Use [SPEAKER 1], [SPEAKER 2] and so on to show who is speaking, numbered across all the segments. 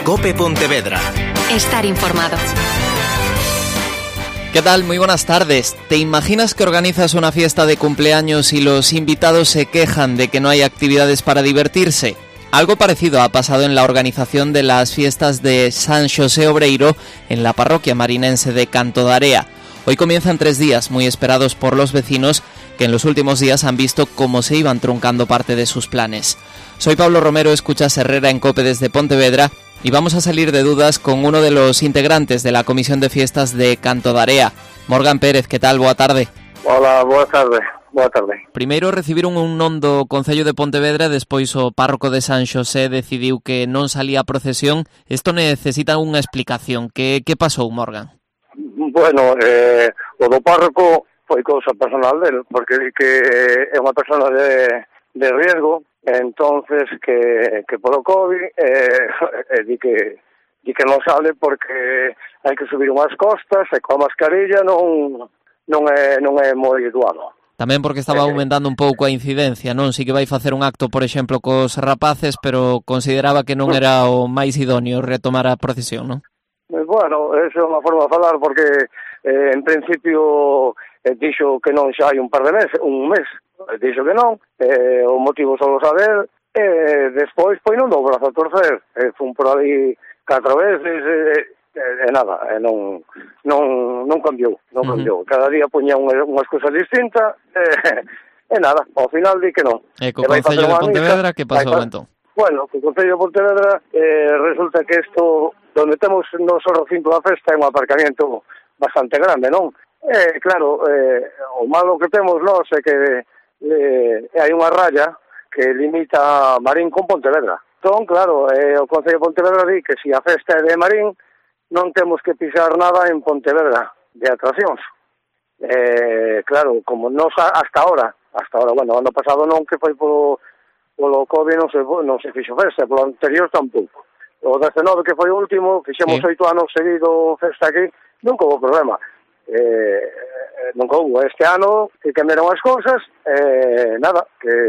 [SPEAKER 1] COPE Pontevedra.
[SPEAKER 2] Estar informado.
[SPEAKER 3] ¿Qué tal? Muy buenas tardes. ¿Te imaginas que organizas una fiesta de cumpleaños y los invitados se quejan de que no hay actividades para divertirse? Algo parecido ha pasado en la organización de las fiestas de San Xosé Obreiro en la parroquia marinense de Cantodarea. Hoy comienzan 3 días muy esperados por los vecinos que en los últimos días han visto cómo se iban truncando parte de sus planes. Soy Pablo Romero, escuchas Herrera en COPE desde Pontevedra y vamos a salir de dudas con uno de los integrantes de la Comisión de Fiestas de Cantodarea. Morgan Pérez, ¿qué tal? Boa tarde.
[SPEAKER 4] Hola, boa tarde. Boa tarde.
[SPEAKER 3] Primeiro recibiron un non do Concello de Pontevedra, despois o párroco de San Xosé decidiu que non salía a procesión. Isto necesita unha explicación. Que pasou, Morgan?
[SPEAKER 4] Bueno, o do párroco foi cousa personal del, porque di que é unha persona de riesgo, entonces que polo COVID di que non sale porque hai que subir unhas costas e coa mascarilla non é moi doado.
[SPEAKER 3] Tamén porque estaba aumentando un pouco a incidencia, non? Si que vai facer un acto, por exemplo, cos rapaces, pero consideraba que non era o máis idóneo retomar a procesión, non?
[SPEAKER 4] Bueno, esa é unha forma de falar porque en principio dixo que non xa hai un mes, dixo que non, o motivo só lo saber, despois foi non do brazo a torcer, fun por ali 4 veces, nada, non cambiou, cada día poñía unhas cousas distintas, nada, ao final di que non.
[SPEAKER 3] E co Concello de Pontevedra, que pasou entón?
[SPEAKER 4] Bueno, co Concello de Pontevedra resulta que isto, donde temos nos o recinto da festa, é un aparcamiento bastante grande, non? Claro, o malo que temos nós é que hai unha raya que limita Marín con Pontevedra. Entón, claro, o Concello de Pontevedra di que se a festa é de Marín, non temos que pisar nada en Pontevedra de atraccións. Claro, como nos hasta ahora, bueno, ano pasado non, que foi polo COVID non se fixo festa, polo anterior tampouco. O 19 que foi o último, fixemos 8 anos seguido festa aquí, nunca houve problema. Nunca houve. Este ano que cambiaron as cousas, nada,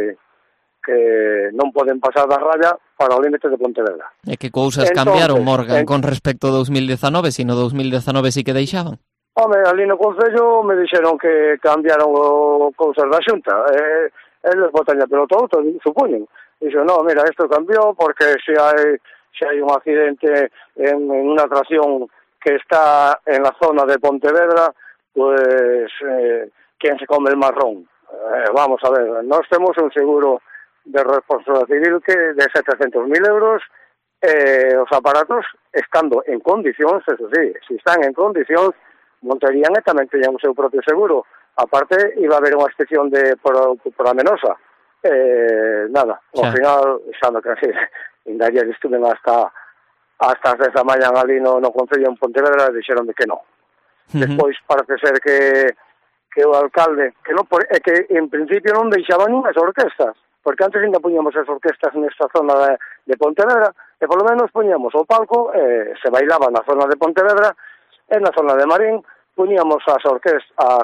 [SPEAKER 4] que non poden pasar da raya para o límite de Pontevedra.
[SPEAKER 3] E que cousas cambiaron, Morgan, con respecto ao 2019, se no 2019 sí que deixaban?
[SPEAKER 4] Home, ali no Concello me dixeron que cambiaron cousas da Xunta. Eles botan a pelota outra, supoñen. Dixo, no, mira, isto cambiou porque se hai un accidente en unha atracción que está en la zona de Pontevedra, pues quen se come el marrón. Vamos a ver, nós temos un seguro de responsabilidade civil que de 700.000 euros, os aparatos estando en condicións, eso sí, se están en condicións, montarían e tamén teñan o seu propio seguro. Aparte, iba a haber unha excepción por a Menosa. Nada, ao final, xa no que así, ainda ayer estuven hasta as 10 da mañan ali no Concello en Pontevedra, dixeron de que non. Despois parece ser que o alcalde, que non, é que en principio non deixaban unhas orquestas, porque antes ainda poñíamos as orquestas nesta zona de Pontevedra, e polo menos poñíamos o palco, se bailaba na zona de Pontevedra, e na zona de Marín poñíamos as orquestas,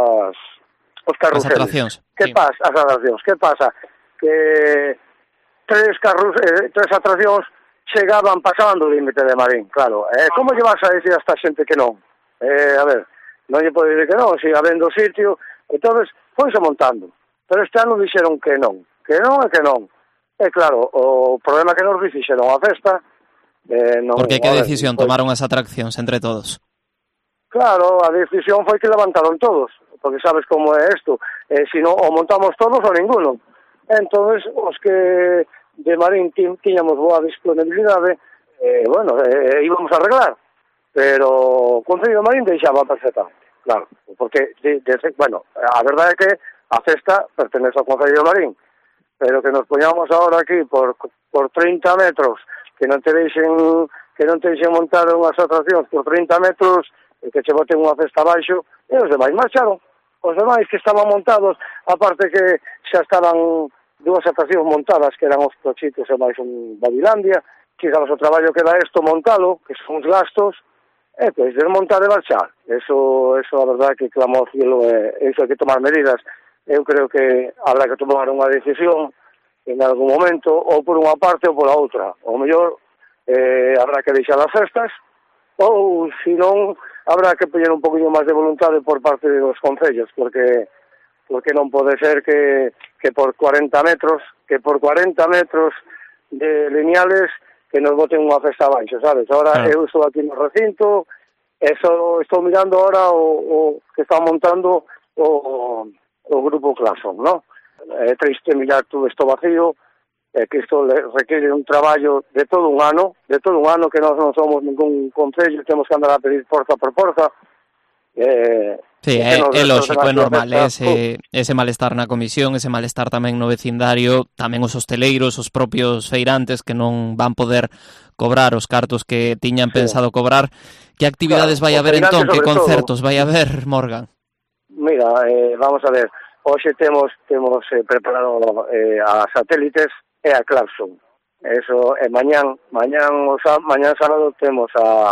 [SPEAKER 4] os carruseles.
[SPEAKER 3] As atraccións.
[SPEAKER 4] Que pasa? As atraccións. Que pasa? Que 3 atraccións pasaban do límite de Marín, claro. Como lle vas a decir a esta xente que non? A ver, non lle pode dicir que non, si habendo sitio, entonces foise montando. Pero este ano dixeron que non. Que non e que non. E claro, o problema que nos dixeron a festa... non,
[SPEAKER 3] porque que decisión tomaron as atraccións entre todos?
[SPEAKER 4] Claro, a decisión foi que levantaron todos, porque sabes como é isto. Se non o montamos todos ou ninguno. Entonces, os que de Marín tiñamos boa disponibilidade, íbamos a arreglar. Pero o Concello de Marín deixaba perfectamente, claro. Porque, a verdade é que a festa pertenece ao Concello de Marín, pero que nos poñamos ahora aquí por 30 metros, que non te deixen montar unhas atraccións por 30 metros, e que che boten unha festa abaixo, e os demais marcharon. Os demais que estaban montados, aparte que xa estaban 2 atraccións montadas, que eran os Tochitos e máis un Babilandia, que sabes o traballo que dá isto montalo, que son uns gastos, pois desmontar e marchar. Eso a verdade que clamo ao cielo, eso hai que tomar medidas. Eu creo que habrá que tomar unha decisión en algún momento, ou por unha parte ou por a outra. O mellor habrá que deixar as festas, ou, se non, habrá que poñer un poquinho máis de voluntade por parte dos concellos, porque non pode ser que por 40 metros de lineales que nos boten unha festa abaixo, sabes? Ahora eu estou aquí no recinto, estou mirando ahora o que está montando o grupo Clason, ¿no? É triste mirar todo isto vacío, que isto requiere un traballo de todo un ano que nós non somos ningún concello, temos que andar a pedir porta por porta.
[SPEAKER 3] Sí, é lógico, é normal ese malestar na comisión, ese malestar tamén no vecindario, tamén os hosteleiros, os propios feirantes que non van poder cobrar os cartos que tiñan pensado cobrar. Que actividades vai haber entón? Que concertos vai haber, Morgan?
[SPEAKER 4] Mira, vamos a ver, hoxe temos preparado a Satélites e a Clapson. Eso é mañán sábado temos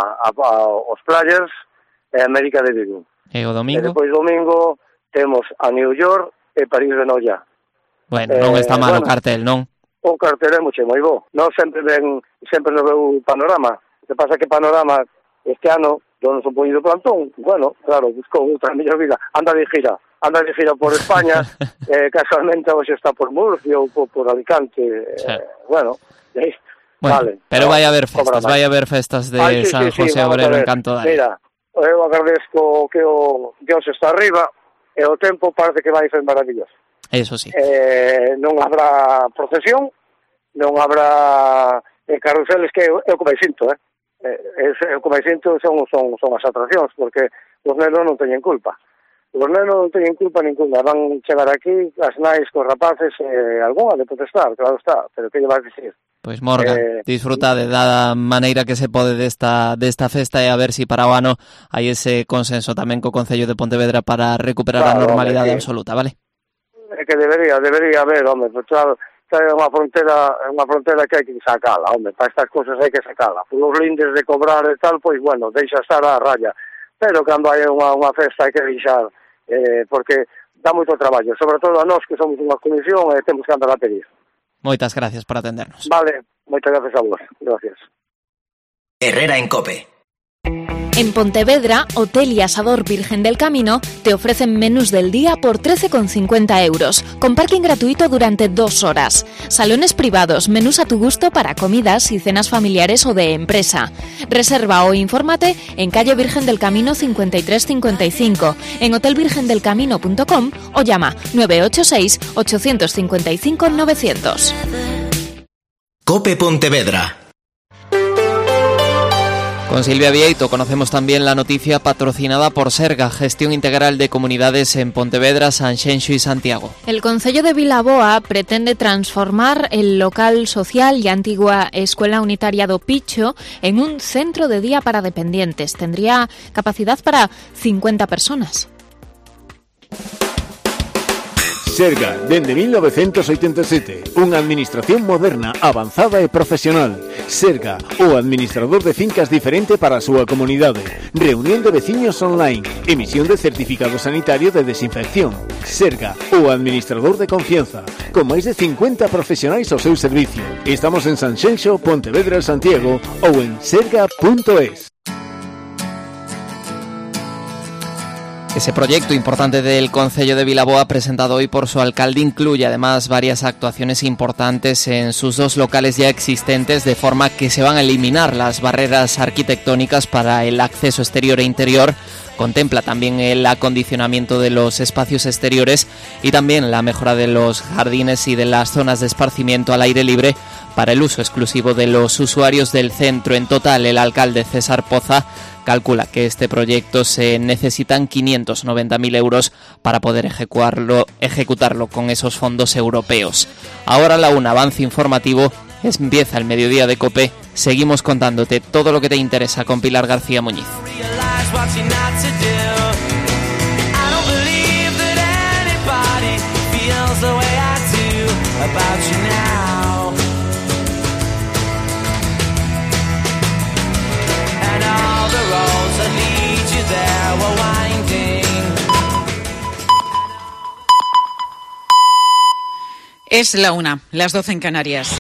[SPEAKER 4] os Players e a América de Vigo.
[SPEAKER 3] E o domingo?
[SPEAKER 4] E depois domingo temos a New York e París de Noia.
[SPEAKER 3] Bueno, non está mal o cartel, non?
[SPEAKER 4] O cartel é moi bo. Non sempre nos veu Panorama. O que pasa que Panorama este ano non son poñido plantón. Bueno, claro, buscou outra mellor vida. Anda de gira por España, casualmente hoxe está por Murcia ou por Alicante. Sí. Bueno, vale.
[SPEAKER 3] Pero vai haber festas de San José Obrero en Canto Dai.
[SPEAKER 4] Mira, eu agradezco que o Dios está arriba e o tempo parece que vai ser maravilloso.
[SPEAKER 3] Eso sí.
[SPEAKER 4] Non habrá procesión, non habrá carruseles, que é o que me sinto, o que me sinto son as atraccións, porque os nenos non teñen culpa. Os nenos non teñen culpa ninguna, van chegar aquí as nais cos rapaces, algunha de protestar, claro está, pero que lle vas dicir?
[SPEAKER 3] Pois Morgan, disfrutade da maneira que se pode desta festa e a ver si para o ano hai ese consenso tamén co Concello de Pontevedra para recuperar a normalidade absoluta, vale?
[SPEAKER 4] É que debería haber, home, pues, claro, é unha frontera que hai que sacala, home, para estas cosas hai que sacala. Por os lindes de cobrar e tal, pois, bueno, deixa estar a raya. Pero cando hai unha festa hai que deixar, porque dá moito traballo, sobre todo a nós que somos unha comisión e temos que andar a pedir.
[SPEAKER 3] Moitas gracias por atendernos.
[SPEAKER 4] Vale, moitas gracias a vos. Gracias.
[SPEAKER 1] Herrera en COPE.
[SPEAKER 2] En Pontevedra, Hotel y Asador Virgen del Camino te ofrecen menús del día por 13,50 €, con parking gratuito durante 2 horas. Salones privados, menús a tu gusto para comidas y cenas familiares o de empresa. Reserva o infórmate en calle Virgen del Camino 5355, en hotelvirgendelcamino.com o llama 986 855 900.
[SPEAKER 1] COPE Pontevedra.
[SPEAKER 3] Con Silvia Vieito conocemos también la noticia patrocinada por Serga, Gestión Integral de Comunidades en Pontevedra, Sanxenxo y Santiago.
[SPEAKER 2] El Concello de Vilaboa pretende transformar el local social y antigua Escuela Unitaria do Picho en un centro de día para dependientes. Tendría capacidad para 50 personas.
[SPEAKER 5] Serga, dende 1987, unha administración moderna, avanzada e profesional. Serga, o administrador de fincas diferente para a súa comunidade. Reunión de veciños online, emisión de certificado sanitario de desinfección. Serga, o administrador de confianza, con máis de 50 profesionais ao seu servicio. Estamos en Sanxenxo, Pontevedra, Santiago ou en serga.es.
[SPEAKER 3] Ese proyecto importante del Concello de Vilaboa, presentado hoy por su alcalde, incluye además varias actuaciones importantes en sus 2 locales ya existentes, de forma que se van a eliminar las barreras arquitectónicas para el acceso exterior e interior. Contempla también el acondicionamiento de los espacios exteriores y también la mejora de los jardines y de las zonas de esparcimiento al aire libre para el uso exclusivo de los usuarios del centro. En total, el alcalde César Poza calcula que este proyecto se necesitan 590.000 € para poder ejecutarlo con esos fondos europeos. Ahora un avance informativo, empieza el mediodía de COPE, seguimos contándote todo lo que te interesa con Pilar García Muñiz.
[SPEAKER 6] Es la 1, las 12 en Canarias.